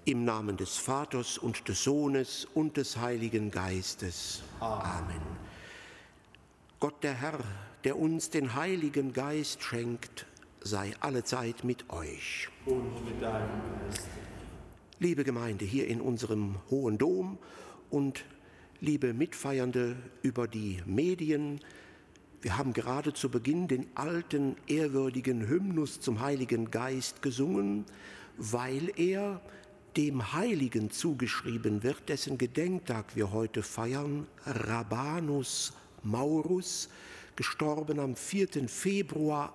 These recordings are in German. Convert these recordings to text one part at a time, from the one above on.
Im Namen des Vaters und des Sohnes und des Heiligen Geistes. Amen. Gott der Herr, der uns den Heiligen Geist schenkt, sei allezeit mit euch. Und mit deinem Geist. Liebe Gemeinde hier in unserem Hohen Dom und liebe Mitfeiernde über die Medien, wir haben gerade zu Beginn den alten, ehrwürdigen Hymnus zum Heiligen Geist gesungen, weil er dem Heiligen zugeschrieben wird, dessen Gedenktag wir heute feiern, Rabanus Maurus, gestorben am 4. Februar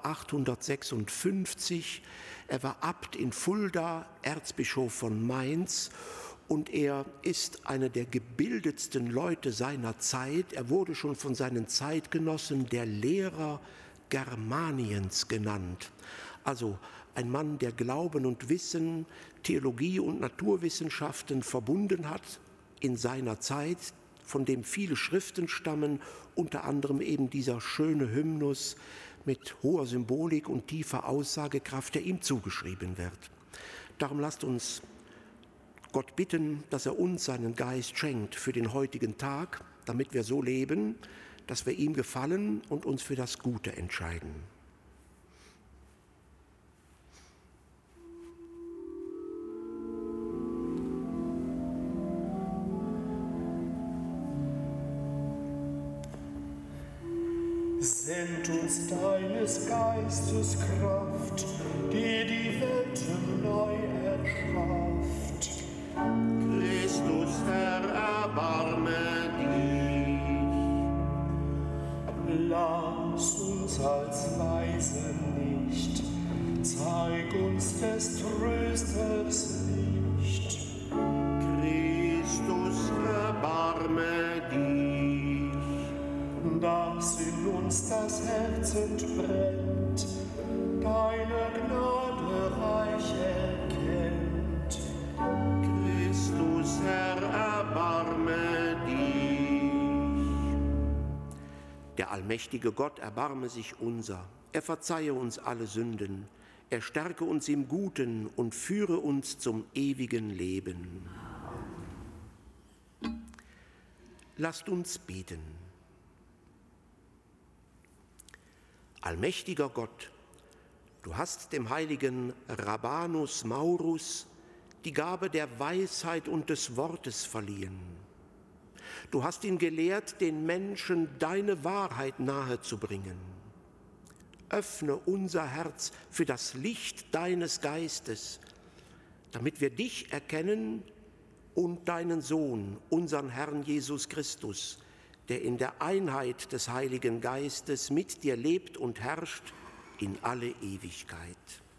856. Er war Abt in Fulda, Erzbischof von Mainz, und er ist einer der gebildetsten Leute seiner Zeit. Er wurde schon von seinen Zeitgenossen der Lehrer Germaniens genannt. Also ein Mann, der Glauben und Wissen, Theologie und Naturwissenschaften verbunden hat in seiner Zeit, von dem viele Schriften stammen, unter anderem eben dieser schöne Hymnus mit hoher Symbolik und tiefer Aussagekraft, der ihm zugeschrieben wird. Darum lasst uns Gott bitten, dass er uns seinen Geist schenkt für den heutigen Tag, damit wir so leben, dass wir ihm gefallen und uns für das Gute entscheiden. Send uns deines Geistes Kraft, die die Welten neu erschafft. Christus, Herr, erbarme dich. Lass uns als Weise nicht, zeig uns des Trösters Licht. Christus, erbarme dich. Dass in uns das Herz entbrennt, deine Gnade reich erkennt. Christus, Herr, erbarme dich. Der allmächtige Gott erbarme sich unser. Er verzeihe uns alle Sünden. Er stärke uns im Guten und führe uns zum ewigen Leben. Lasst uns beten. Allmächtiger Gott, du hast dem heiligen Rabanus Maurus die Gabe der Weisheit und des Wortes verliehen. Du hast ihn gelehrt, den Menschen deine Wahrheit nahezubringen. Öffne unser Herz für das Licht deines Geistes, damit wir dich erkennen und deinen Sohn, unseren Herrn Jesus Christus, der in der Einheit des Heiligen Geistes mit dir lebt und herrscht in alle Ewigkeit.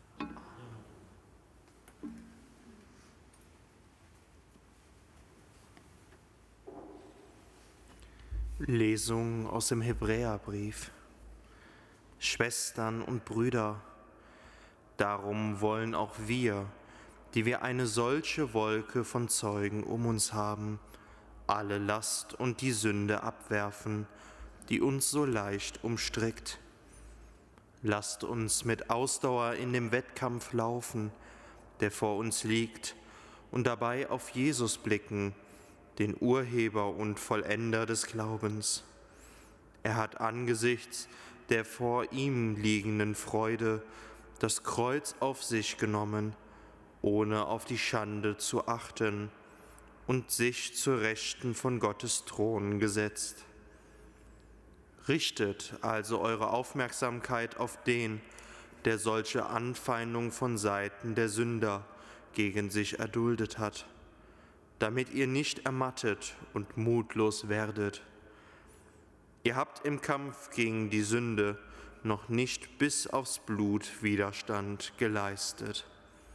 Lesung aus dem Hebräerbrief. Schwestern und Brüder, darum wollen auch wir, die wir eine solche Wolke von Zeugen um uns haben, alle Last und die Sünde abwerfen, die uns so leicht umstrickt. Lasst uns mit Ausdauer in dem Wettkampf laufen, der vor uns liegt, und dabei auf Jesus blicken, den Urheber und Vollender des Glaubens. Er hat angesichts der vor ihm liegenden Freude das Kreuz auf sich genommen, ohne auf die Schande zu achten, und sich zur Rechten von Gottes Thron gesetzt. Richtet also eure Aufmerksamkeit auf den, der solche Anfeindung von Seiten der Sünder gegen sich erduldet hat, damit ihr nicht ermattet und mutlos werdet. Ihr habt im Kampf gegen die Sünde noch nicht bis aufs Blut Widerstand geleistet.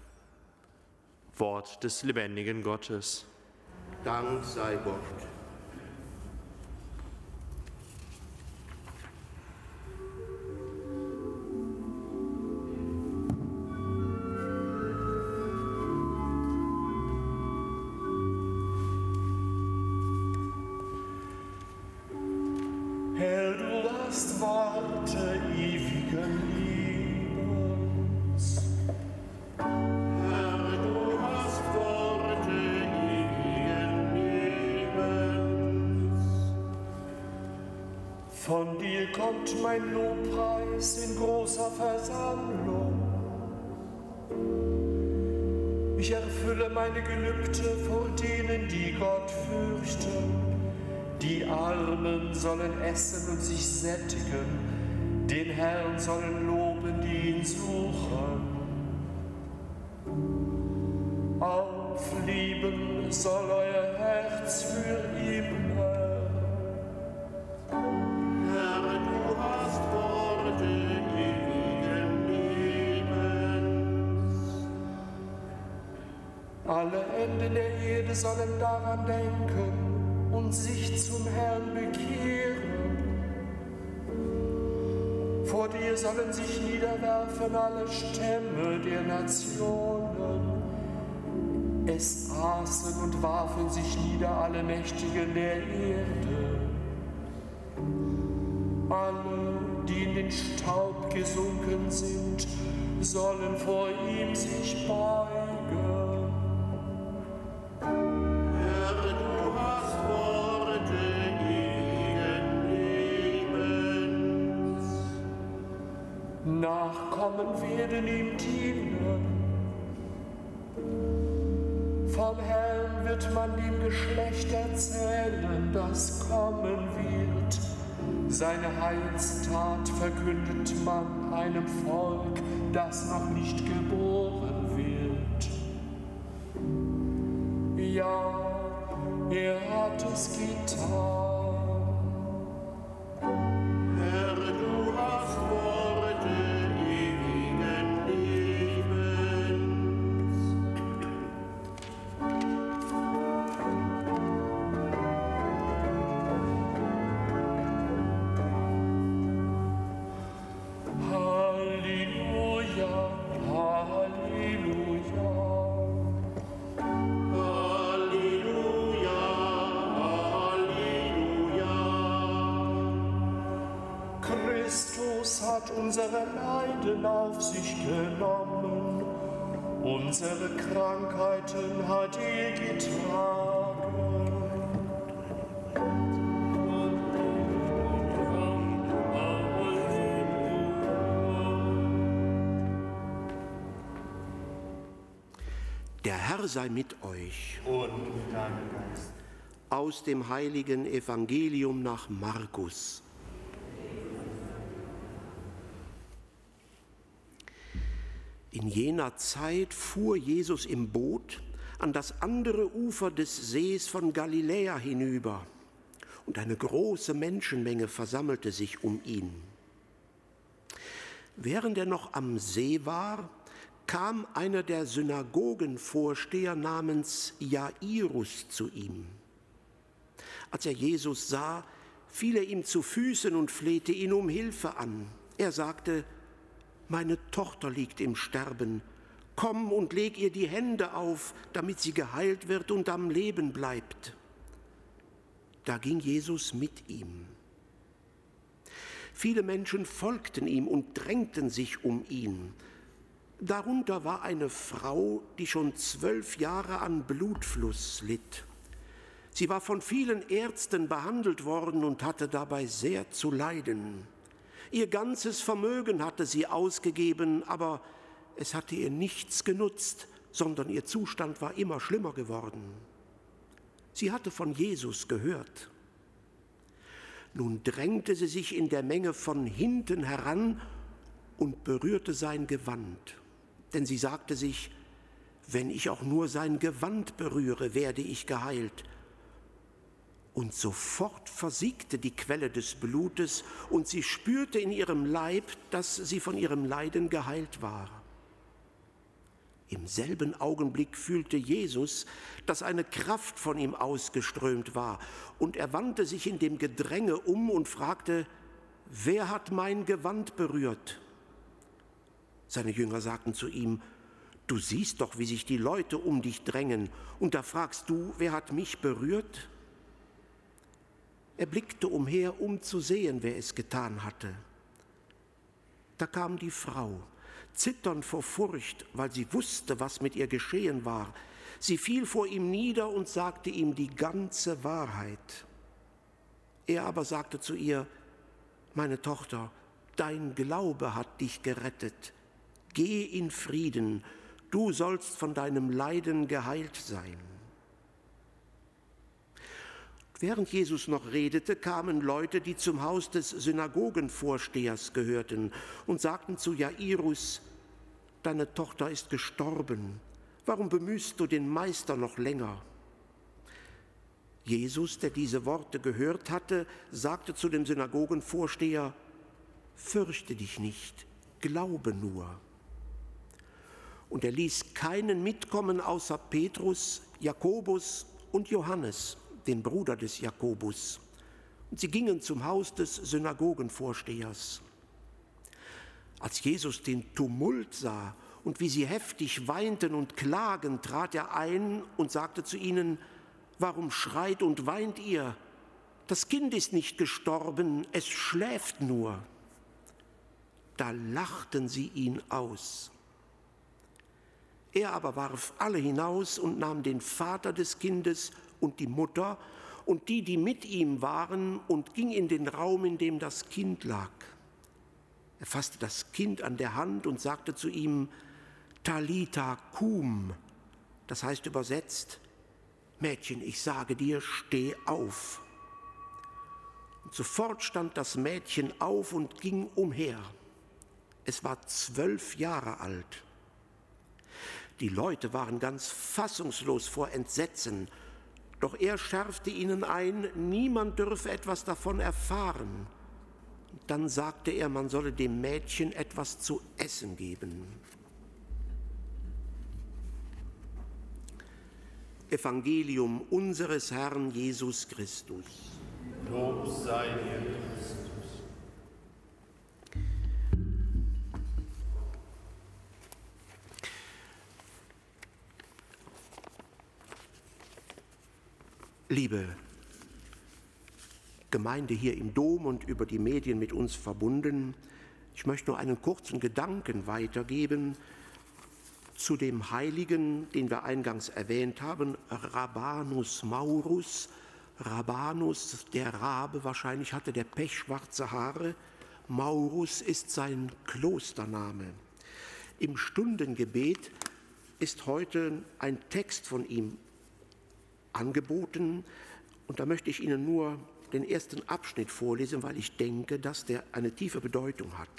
Wort des lebendigen Gottes. Dank sei Gott. Herr, du hast Worte ewigen Lebens. Herr, du hast Worte Von dir kommt mein Lobpreis in großer Versammlung. Ich erfülle meine Gelübde vor denen, die Gott fürchten. Die Armen sollen essen und sich sättigen, den Herrn sollen loben, die ihn suchen. Auflieben soll euer Herz für immer. Herr, du hast Worte ewigen Lebens. Alle Enden der Erde sollen daran denken und sich zum Herrn bekehren. Vor dir sollen sich niederwerfen alle Stämme der Nationen. Es aßen und warfen sich nieder alle Mächtigen der Erde. Alle, die in den Staub gesunken sind, sollen vor ihm sich beugen. Herr, du hast Worte ewigen Lebens. Nachkommen werden ihm dienen. Vom Herrn wird man dem Geschlecht erzählen, das kommen wird. Seine Heilstat verkündet man einem Volk, das noch nicht geboren wird. Ja, er hat es getan. Herr, du hast Worte ewigen Lebens. Halleluja, Halleluja. Halleluja, Halleluja. Christus hat unsere Leiden auf sich genommen, unsere Krankheiten hat er getragen. Der Herr sei mit euch. Und mit deinem Geist. Aus dem heiligen Evangelium nach Markus. In jener Zeit fuhr Jesus im Boot an das andere Ufer des Sees von Galiläa hinüber, und eine große Menschenmenge versammelte sich um ihn. Während er noch am See war, kam einer der Synagogenvorsteher namens Jairus zu ihm. Als er Jesus sah, fiel er ihm zu Füßen und flehte ihn um Hilfe an. Er sagte: Meine Tochter liegt im Sterben. Komm und leg ihr die Hände auf, damit sie geheilt wird und am Leben bleibt. Da ging Jesus mit ihm. Viele Menschen folgten ihm und drängten sich um ihn. Darunter war eine Frau, die schon 12 Jahre an Blutfluss litt. Sie war von vielen Ärzten behandelt worden und hatte dabei sehr zu leiden. Ihr ganzes Vermögen hatte sie ausgegeben, aber es hatte ihr nichts genutzt, sondern ihr Zustand war immer schlimmer geworden. Sie hatte von Jesus gehört. Nun drängte sie sich in der Menge von hinten heran und berührte sein Gewand. Denn sie sagte sich: Wenn ich auch nur sein Gewand berühre, werde ich geheilt. Und sofort versiegte die Quelle des Blutes, und sie spürte in ihrem Leib, dass sie von ihrem Leiden geheilt war. Im selben Augenblick fühlte Jesus, dass eine Kraft von ihm ausgeströmt war, und er wandte sich in dem Gedränge um und fragte: Wer hat mein Gewand berührt? Seine Jünger sagten zu ihm: Du siehst doch, wie sich die Leute um dich drängen, und da fragst du: Wer hat mich berührt? Er blickte umher, um zu sehen, wer es getan hatte. Da kam die Frau, zitternd vor Furcht, weil sie wusste, was mit ihr geschehen war. Sie fiel vor ihm nieder und sagte ihm die ganze Wahrheit. Er aber sagte zu ihr: meine Tochter, dein Glaube hat dich gerettet. Geh in Frieden, du sollst von deinem Leiden geheilt sein. Während Jesus noch redete, kamen Leute, die zum Haus des Synagogenvorstehers gehörten und sagten zu Jairus: Deine Tochter ist gestorben. Warum bemühst du den Meister noch länger? Jesus, der diese Worte gehört hatte, sagte zu dem Synagogenvorsteher: Fürchte dich nicht, glaube nur. Und er ließ keinen mitkommen außer Petrus, Jakobus und Johannes, den Bruder des Jakobus. Und sie gingen zum Haus des Synagogenvorstehers. Als Jesus den Tumult sah und wie sie heftig weinten und klagen, trat er ein und sagte zu ihnen: Warum schreit und weint ihr? Das Kind ist nicht gestorben, es schläft nur. Da lachten sie ihn aus. Er aber warf alle hinaus und nahm den Vater des Kindes und die Mutter und die mit ihm waren, und ging in den Raum, in dem das Kind lag. Er fasste das Kind an der Hand und sagte zu ihm: Talita kum, das heißt übersetzt: Mädchen, ich sage dir, steh auf. Und sofort stand das Mädchen auf und ging umher. Es war 12 Jahre alt. Die Leute waren ganz fassungslos vor Entsetzen. Doch er schärfte ihnen ein, niemand dürfe etwas davon erfahren. Dann sagte er, man solle dem Mädchen etwas zu essen geben. Evangelium unseres Herrn Jesus Christus. Lob sei dir, Christus. Liebe Gemeinde hier im Dom und über die Medien mit uns verbunden, ich möchte nur einen kurzen Gedanken weitergeben zu dem Heiligen, den wir eingangs erwähnt haben, Rabanus Maurus. Rabanus, der Rabe, wahrscheinlich hatte der pechschwarze Haare. Maurus ist sein Klostername. Im Stundengebet ist heute ein Text von ihm angeboten, und da möchte ich Ihnen nur den ersten Abschnitt vorlesen, weil ich denke, dass der eine tiefe Bedeutung hat.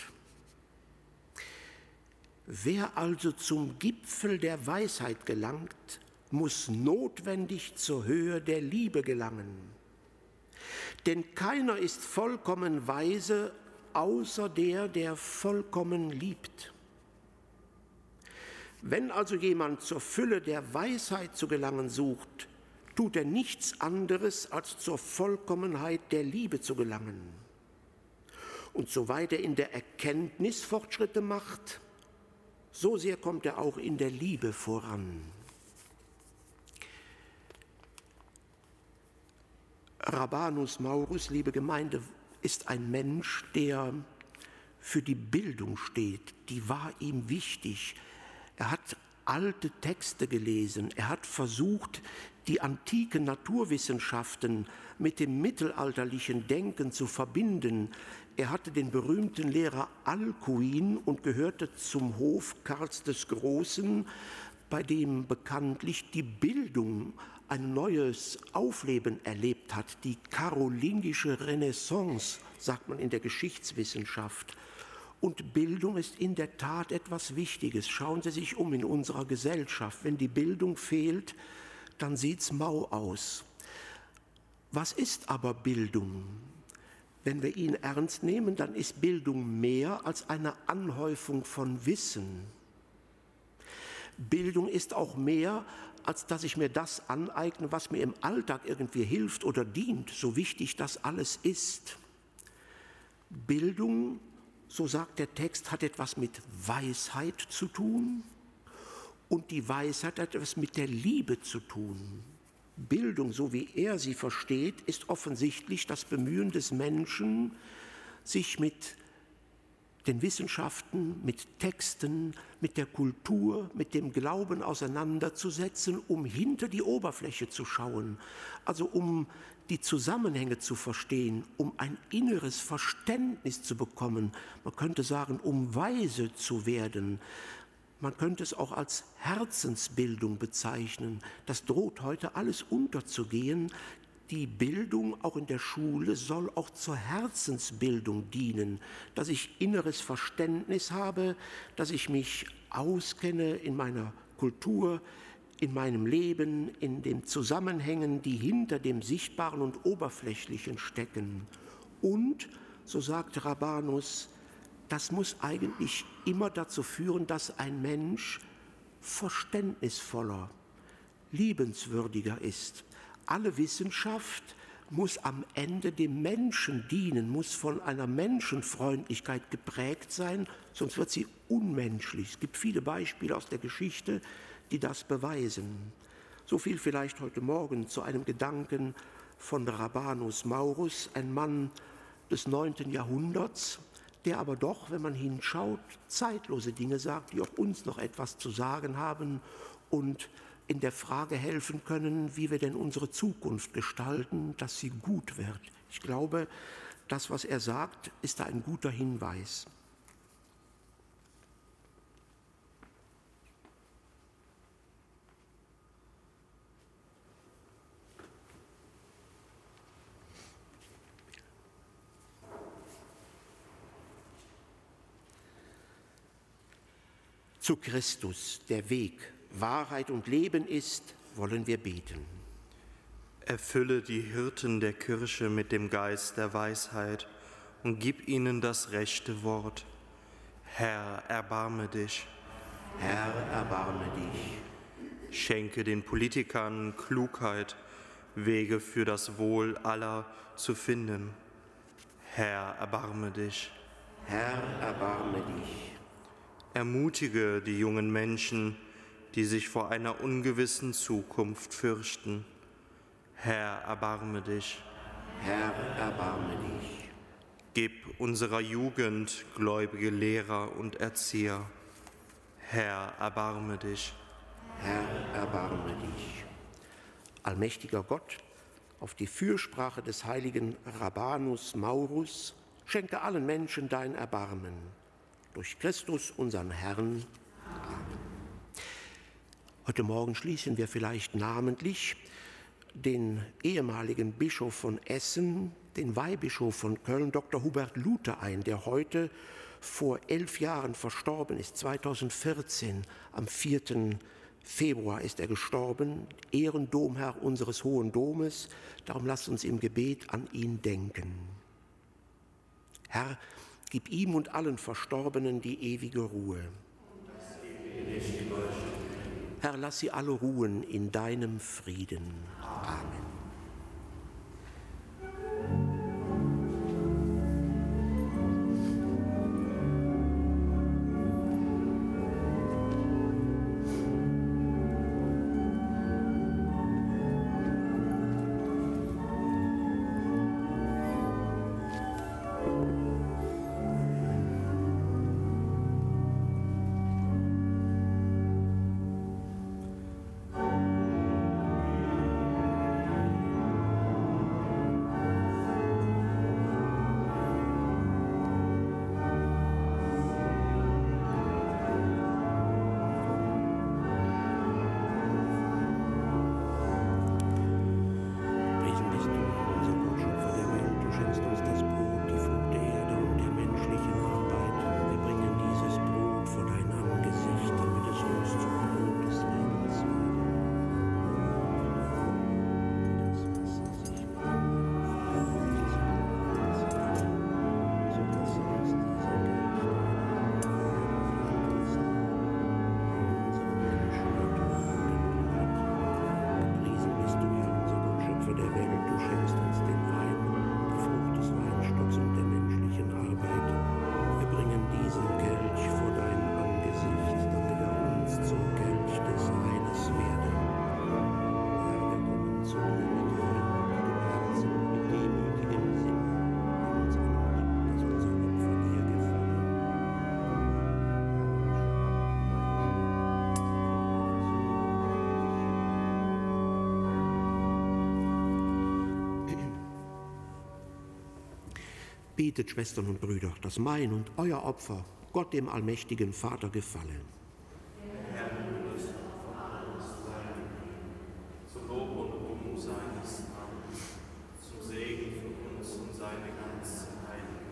Wer also zum Gipfel der Weisheit gelangt, muss notwendig zur Höhe der Liebe gelangen. Denn keiner ist vollkommen weise, außer der vollkommen liebt. Wenn also jemand zur Fülle der Weisheit zu gelangen sucht, tut er nichts anderes, als zur Vollkommenheit der Liebe zu gelangen. Und soweit er in der Erkenntnis Fortschritte macht, so sehr kommt er auch in der Liebe voran. Rabanus Maurus, liebe Gemeinde, ist ein Mensch, der für die Bildung steht. Die war ihm wichtig. Er hat alte Texte gelesen. Er hat versucht, die antiken Naturwissenschaften mit dem mittelalterlichen Denken zu verbinden. Er hatte den berühmten Lehrer Alcuin und gehörte zum Hof Karls des Großen, bei dem bekanntlich die Bildung ein neues Aufleben erlebt hat. Die karolingische Renaissance, sagt man in der Geschichtswissenschaft. Und Bildung ist in der Tat etwas Wichtiges. Schauen Sie sich um in unserer Gesellschaft. Wenn die Bildung fehlt, dann sieht's mau aus. Was ist aber Bildung? Wenn wir ihn ernst nehmen, dann ist Bildung mehr als eine Anhäufung von Wissen. Bildung ist auch mehr, als dass ich mir das aneigne, was mir im Alltag irgendwie hilft oder dient, so wichtig das alles ist. Bildung, so sagt der Text, hat etwas mit Weisheit zu tun, und die Weisheit hat etwas mit der Liebe zu tun. Bildung, so wie er sie versteht, ist offensichtlich das Bemühen des Menschen, sich mit den Wissenschaften, mit Texten, mit der Kultur, mit dem Glauben auseinanderzusetzen, um hinter die Oberfläche zu schauen, also um die Zusammenhänge zu verstehen, um ein inneres Verständnis zu bekommen. Man könnte sagen, um weise zu werden. Man könnte es auch als Herzensbildung bezeichnen. Das droht heute alles unterzugehen. Die Bildung, auch in der Schule, soll auch zur Herzensbildung dienen, dass ich inneres Verständnis habe, dass ich mich auskenne in meiner Kultur, in meinem Leben, in den Zusammenhängen, die hinter dem Sichtbaren und Oberflächlichen stecken. Und, so sagt Rabanus, das muss eigentlich immer dazu führen, dass ein Mensch verständnisvoller, liebenswürdiger ist. Alle Wissenschaft muss am Ende dem Menschen dienen, muss von einer Menschenfreundlichkeit geprägt sein, sonst wird sie unmenschlich. Es gibt viele Beispiele aus der Geschichte, die das beweisen. So viel vielleicht heute Morgen zu einem Gedanken von Rabanus Maurus, ein Mann des 9. Jahrhunderts, der aber doch, wenn man hinschaut, zeitlose Dinge sagt, die auch uns noch etwas zu sagen haben und in der Frage helfen können, wie wir denn unsere Zukunft gestalten, dass sie gut wird. Ich glaube, das, was er sagt, ist da ein guter Hinweis. Zu Christus, der Weg, Wahrheit und Leben ist, wollen wir beten. Erfülle die Hirten der Kirche mit dem Geist der Weisheit und gib ihnen das rechte Wort. Herr, erbarme dich. Herr, erbarme dich. Schenke den Politikern Klugheit, Wege für das Wohl aller zu finden. Herr, erbarme dich. Herr, erbarme dich. Ermutige die jungen Menschen, die sich vor einer ungewissen Zukunft fürchten. Herr, erbarme dich. Herr, erbarme dich. Gib unserer Jugend gläubige Lehrer und Erzieher. Herr, erbarme dich. Herr, erbarme dich. Allmächtiger Gott, auf die Fürsprache des heiligen Rabanus Maurus, schenke allen Menschen dein Erbarmen. Durch Christus, unseren Herrn. Amen. Heute Morgen schließen wir vielleicht namentlich den ehemaligen Bischof von Essen, den Weihbischof von Köln, Dr. Hubert Luther ein, der heute vor 11 Jahren verstorben ist, 2014, am 4. Februar ist er gestorben, Ehrendomherr unseres Hohen Domes. Darum lasst uns im Gebet an ihn denken. Herr, gib ihm und allen Verstorbenen die ewige Ruhe. Herr, lass sie alle ruhen in deinem Frieden. Amen. Betet, Schwestern und Brüder, dass mein und euer Opfer Gott, dem allmächtigen Vater, gefalle. Herr, du wirst von uns sein, zu Lob und Ruhm seines Namens, zum Segen für uns und seine ganze Heiligen.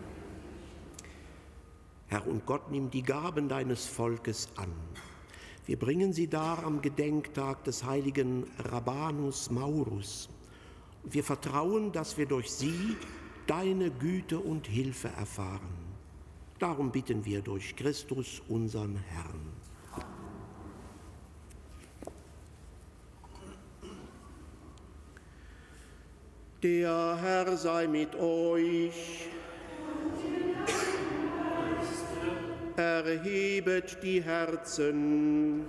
Herr und Gott, nimm die Gaben deines Volkes an. Wir bringen sie dar am Gedenktag des heiligen Rabanus Maurus. Und wir vertrauen, dass wir durch sie deine Güte und Hilfe erfahren. Darum bitten wir durch Christus, unseren Herrn. Der Herr sei mit euch. Erhebet die Herzen.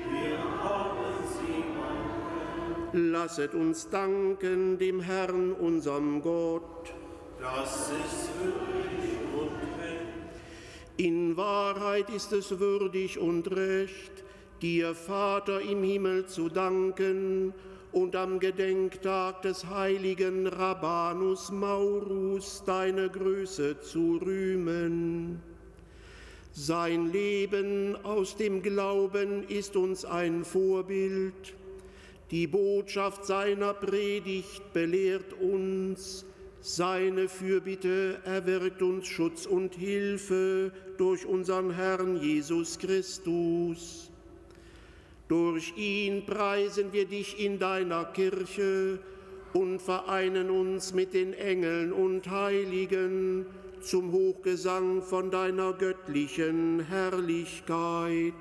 Lasset uns danken dem Herrn, unserem Gott. Das ist würdig und recht. In Wahrheit ist es würdig und recht, dir, Vater im Himmel, zu danken und am Gedenktag des heiligen Rabanus Maurus deine Größe zu rühmen. Sein Leben aus dem Glauben ist uns ein Vorbild. Die Botschaft seiner Predigt belehrt uns. Seine Fürbitte erwirkt uns Schutz und Hilfe durch unseren Herrn Jesus Christus. Durch ihn preisen wir dich in deiner Kirche und vereinen uns mit den Engeln und Heiligen zum Hochgesang von deiner göttlichen Herrlichkeit.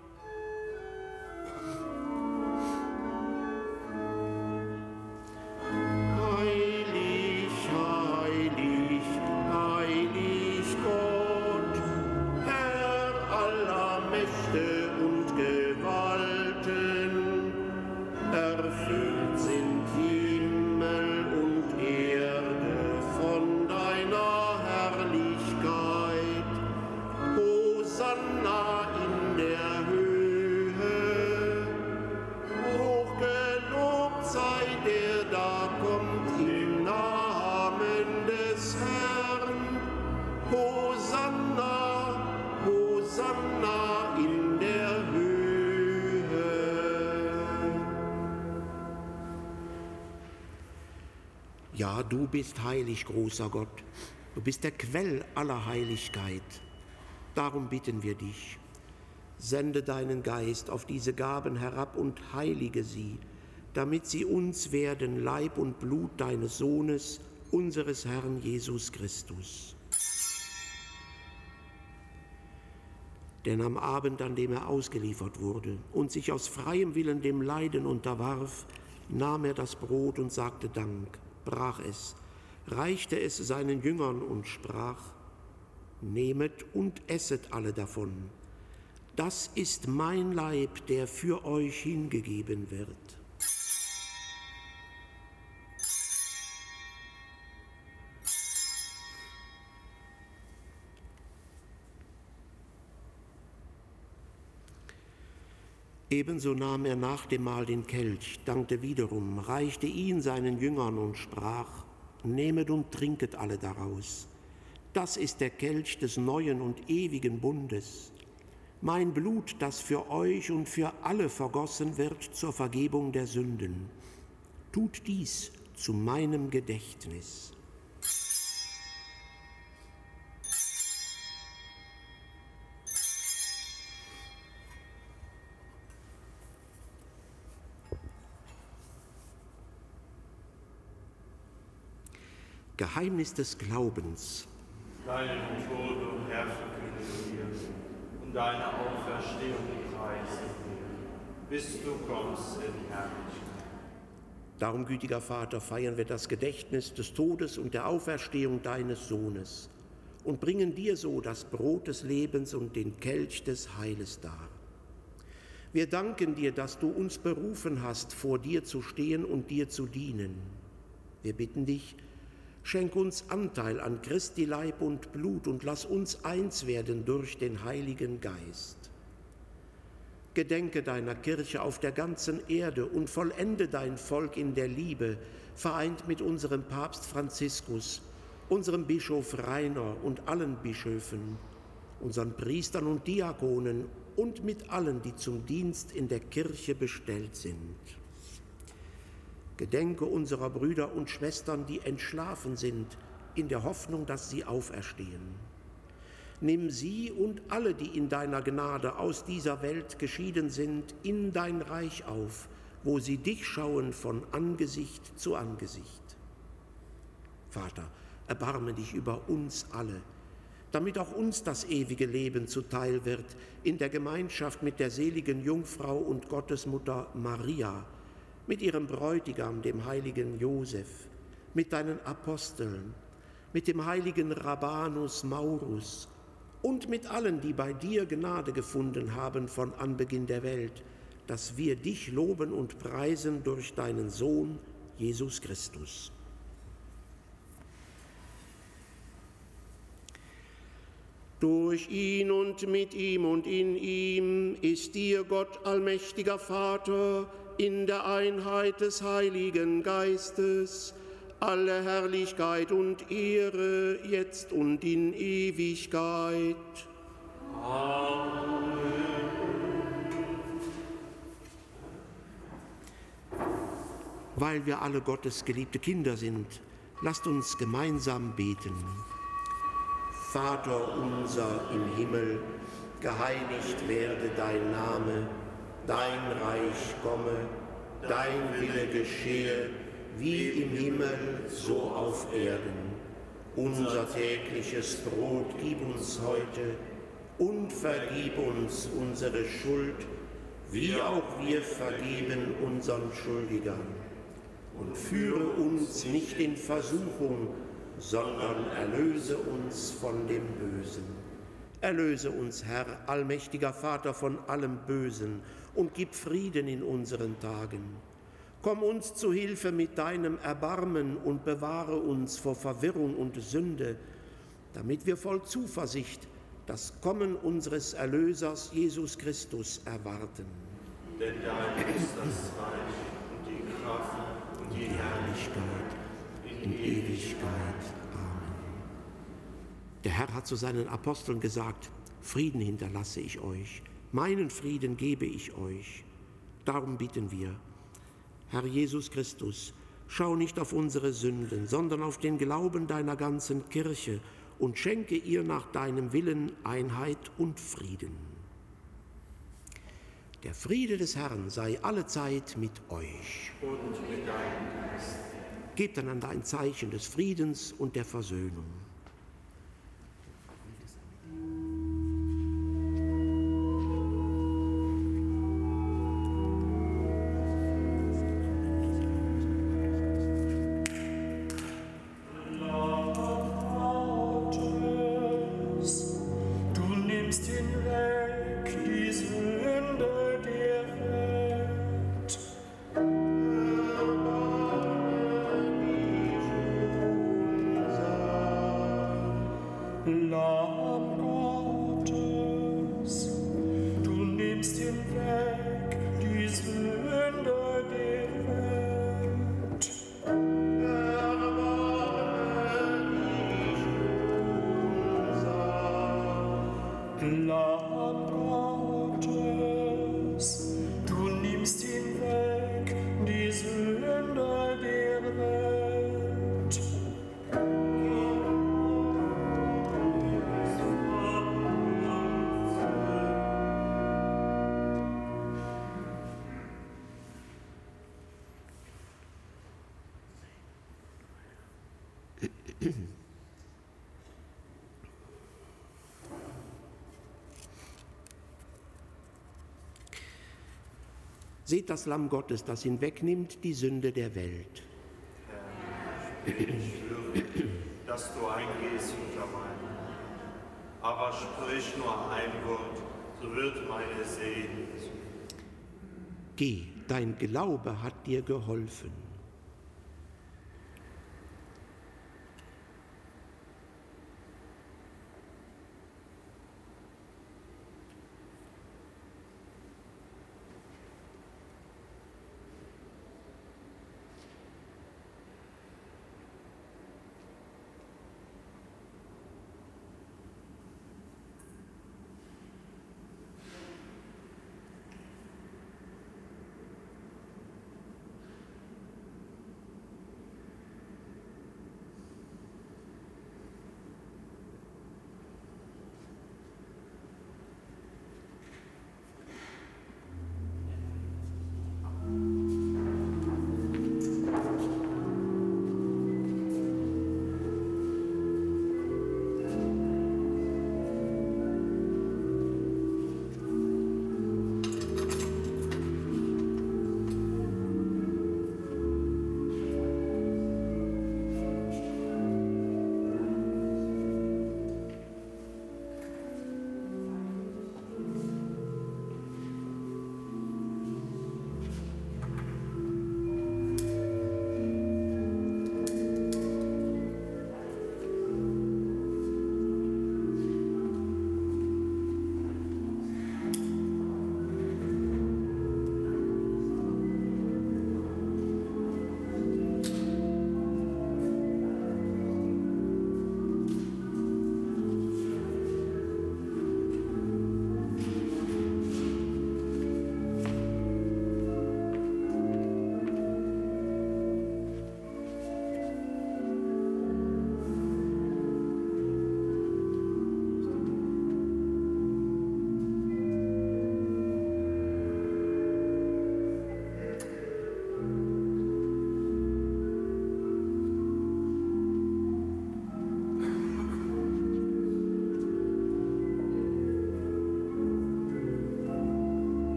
Heilig, heilig, heilig Gott, Herr aller Mächte und Gewalten, erfüllt sind Himmel und Erde von deiner Herrlichkeit. Hosanna in der Höhe, hochgelobt sei der da kommt im Namen des Herrn. Hosanna, Hosanna in der Höhe. Ja, du bist heilig, großer Gott. Du bist der Quell aller Heiligkeit. Darum bitten wir dich. Sende deinen Geist auf diese Gaben herab und heilige sie, damit sie uns werden, Leib und Blut deines Sohnes, unseres Herrn Jesus Christus. Denn am Abend, an dem er ausgeliefert wurde und sich aus freiem Willen dem Leiden unterwarf, nahm er das Brot und sagte Dank, brach es, reichte es seinen Jüngern und sprach: Nehmet und esset alle davon. Das ist mein Leib, der für euch hingegeben wird. Ebenso nahm er nach dem Mahl den Kelch, dankte wiederum, reichte ihn seinen Jüngern und sprach: Nehmet und trinket alle daraus. Das ist der Kelch des neuen und ewigen Bundes. Mein Blut, das für euch und für alle vergossen wird zur Vergebung der Sünden. Tut dies zu meinem Gedächtnis. Geheimnis des Glaubens. Deinen Tod, o Herr, verkünden wir und deine Auferstehung preisen wir, bis du kommst in Herrlichkeit. Darum, gütiger Vater, feiern wir das Gedächtnis des Todes und der Auferstehung deines Sohnes und bringen dir so das Brot des Lebens und den Kelch des Heiles dar. Wir danken dir, dass du uns berufen hast, vor dir zu stehen und dir zu dienen. Wir bitten dich, schenk uns Anteil an Christi Leib und Blut und lass uns eins werden durch den Heiligen Geist. Gedenke deiner Kirche auf der ganzen Erde und vollende dein Volk in der Liebe, vereint mit unserem Papst Franziskus unserem Bischof Rainer und allen Bischöfen, unseren Priestern und Diakonen und mit allen, die zum Dienst in der Kirche bestellt sind. Gedenke unserer Brüder und Schwestern, die entschlafen sind, in der Hoffnung, dass sie auferstehen. Nimm sie und alle, die in deiner Gnade aus dieser Welt geschieden sind, in dein Reich auf, wo sie dich schauen von Angesicht zu Angesicht. Vater, erbarme dich über uns alle, damit auch uns das ewige Leben zuteil wird, in der Gemeinschaft mit der seligen Jungfrau und Gottesmutter Maria, mit ihrem Bräutigam, dem heiligen Josef, mit deinen Aposteln, mit dem heiligen Rabanus Maurus und mit allen, die bei dir Gnade gefunden haben von Anbeginn der Welt, dass wir dich loben und preisen durch deinen Sohn, Jesus Christus. Durch ihn und mit ihm und in ihm ist dir, Gott, allmächtiger Vater, in der Einheit des Heiligen Geistes, alle Herrlichkeit und Ehre, jetzt und in Ewigkeit. Amen. Weil wir alle Gottes geliebte Kinder sind, lasst uns gemeinsam beten. Vater unser im Himmel, geheiligt werde dein Name, dein Reich komme, dein Wille geschehe, wie im Himmel, so auf Erden. Unser tägliches Brot gib uns heute und vergib uns unsere Schuld, wie auch wir vergeben unseren Schuldigern. Und führe uns nicht in Versuchung, sondern erlöse uns von dem Bösen. Erlöse uns, Herr, allmächtiger Vater, von allem Bösen und gib Frieden in unseren Tagen. Komm uns zu Hilfe mit deinem Erbarmen und bewahre uns vor Verwirrung und Sünde, damit wir voll Zuversicht das Kommen unseres Erlösers Jesus Christus erwarten. Denn dein ist das Reich und die Kraft und die Herrlichkeit in Ewigkeit. Amen. Der Herr hat zu seinen Aposteln gesagt: Frieden hinterlasse ich euch, meinen Frieden gebe ich euch. Darum bitten wir: Herr Jesus Christus, schau nicht auf unsere Sünden, sondern auf den Glauben deiner ganzen Kirche und schenke ihr nach deinem Willen Einheit und Frieden. Der Friede des Herrn sei allezeit mit euch. Und mit deinem Geist. Gebt einander ein Zeichen des Friedens und der Versöhnung. Seht das Lamm Gottes, das hinwegnimmt die Sünde der Welt. Herr, ich schwöre, dass du eingehst unter meinen. Aber sprich nur ein Wort, so wird meine Seele. Geh, dein Glaube hat dir geholfen.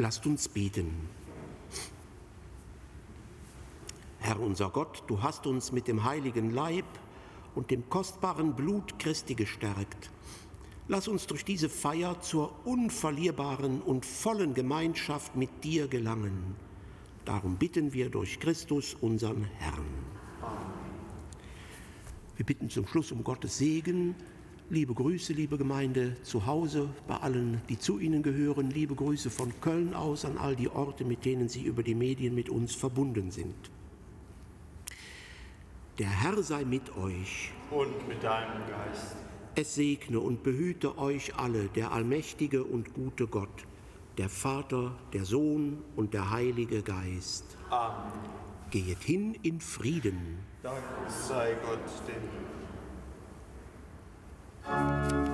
Lasst uns beten. Herr unser Gott, du hast uns mit dem heiligen Leib und dem kostbaren Blut Christi gestärkt. Lass uns durch diese Feier zur unverlierbaren und vollen Gemeinschaft mit dir gelangen. Darum bitten wir durch Christus, unseren Herrn. Amen. Wir bitten zum Schluss um Gottes Segen. Liebe Grüße, liebe Gemeinde, zu Hause bei allen, die zu Ihnen gehören. Liebe Grüße von Köln aus an all die Orte, mit denen Sie über die Medien mit uns verbunden sind. Der Herr sei mit euch. Und mit deinem Geist. Es segne und behüte euch alle, der allmächtige und gute Gott, der Vater, der Sohn und der Heilige Geist. Amen. Gehet hin in Frieden. Dank sei Gott, dem